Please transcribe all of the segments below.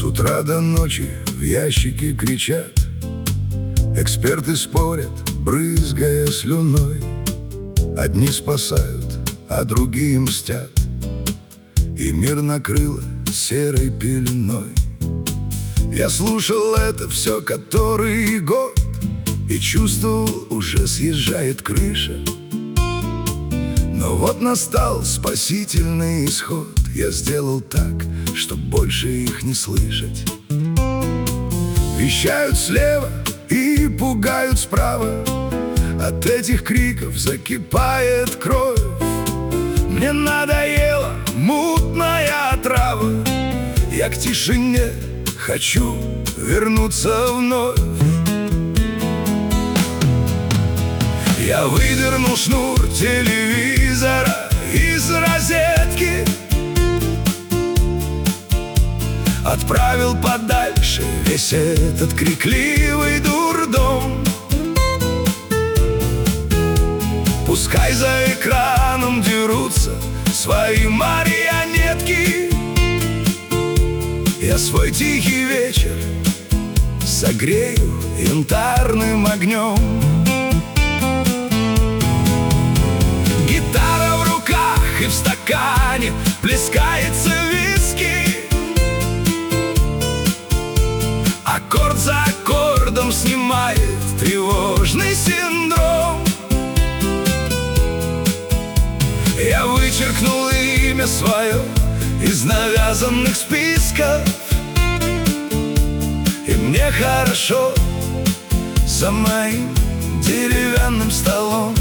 С утра до ночи в ящике кричат, эксперты спорят, брызгая слюной. Одни спасают, а другие мстят, и мир накрыло серой пеленой. Я слушал это все который год и чувствовал, уже съезжает крыша. Но вот настал спасительный исход. Я сделал так, чтоб больше их не слышать. Вещают слева и пугают справа, от этих криков закипает кровь. Мне надоела мутная отрава, я к тишине хочу вернуться вновь. Я выдернул шнур телевизора из розетки, отправил подальше весь этот крикливый дурдом. Пускай за экраном дерутся свои марионетки, я свой тихий вечер согрею янтарным огнем. Гитара в руках и в стакане плескается виски, аккорд за аккордом снимает тревожный синдром. Я вычеркнул имя свое из навязанных списков, и мне хорошо за моим деревянным столом.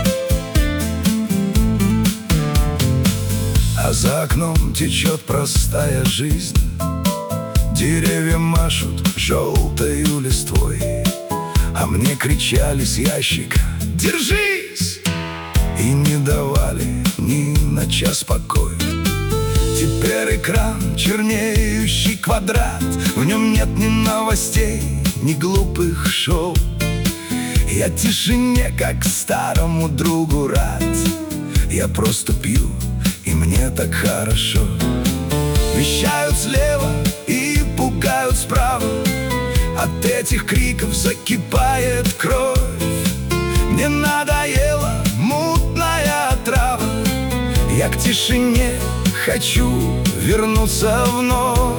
А за окном течет простая жизнь, деревья машут желтою листвой, а мне кричали с ящика: «Держись!» и не давали ни на час покоя. Теперь экран чернеющий квадрат, в нем нет ни новостей, ни глупых шоу. Я тишине, как старому другу, рад. Я просто пью, и мне так хорошо. Вещают слева и пугают справа, от этих криков закипает кровь. Мне надоела мутная отрава, я к тишине хочу вернуться вновь.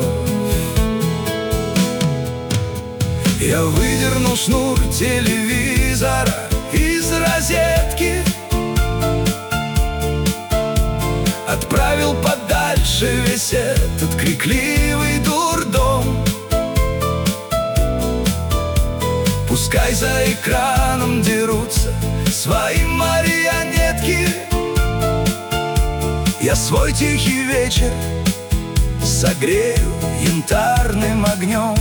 Я выдернул шнур телевизора из розетки, отправил подальше весь этот крикливый дурдом. Пускай за экраном дерутся свои марионетки, я свой тихий вечер согрею янтарным огнем.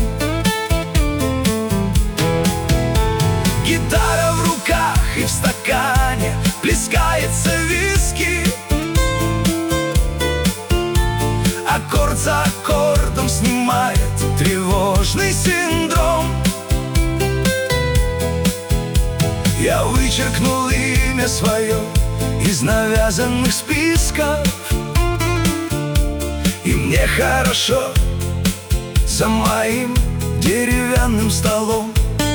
Гитара в руках и в стакане плескается виски, аккорд за аккордом снимает тревожный синдром. Я вычеркнул имя свое из навязанных списков, и мне хорошо за моим деревянным столом.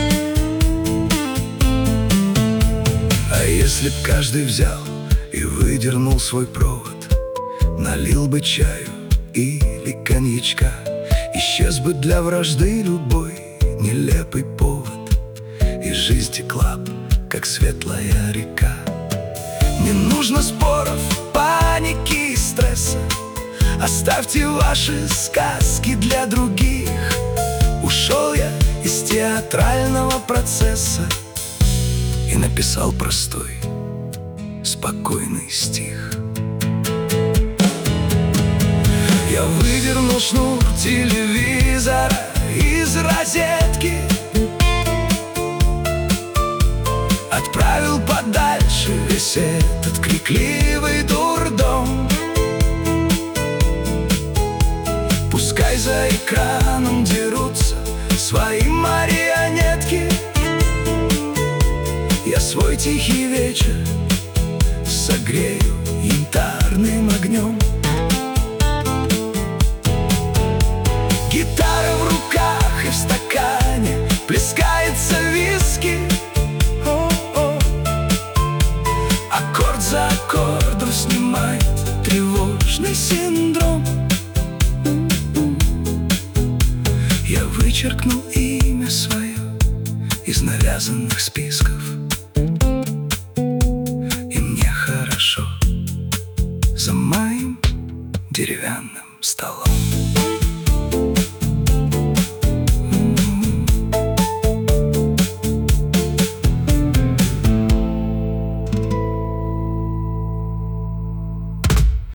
А если б каждый взял и выдернул свой провод, налил бы чаю или коньячка, исчез бы для вражды любой нелепый повод, и жизнь текла б, как светлая река. Не нужно споров, паники и стресса, оставьте ваши сказки для других. Ушел я из театрального процесса и написал простой, спокойный стих. Я выдернул шнур телевизора из розетки, отправил подальше весь этот крикливый дурдом. Пускай за экраном дерутся свои марионетки, я свой тихий вечер согрею янтарным огнем. Гитара сложный синдром. Я вычеркнул имя свое из навязанных списков, и мне хорошо за моим деревянным столом.